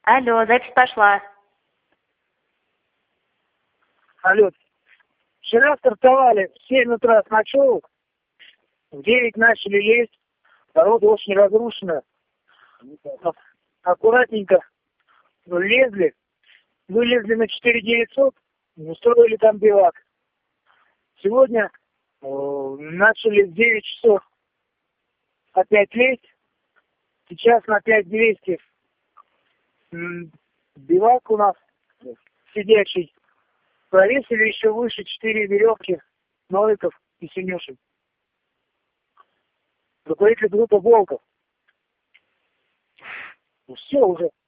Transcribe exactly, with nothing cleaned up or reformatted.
Алло, запись пошла. Алло. Вчера стартовали в семь утра с ночевок, в девять начали лезть, дорога очень разрушена. Аккуратненько лезли, вылезли на четыре девятьсот, устроили там бивак. Сегодня э, начали в девять часов опять лезть, сейчас на пять двести. Бивак у нас сидячий. Провесили еще выше четыре веревки Новиков и Синюшин. Руководитель группы Волков. Ну все уже.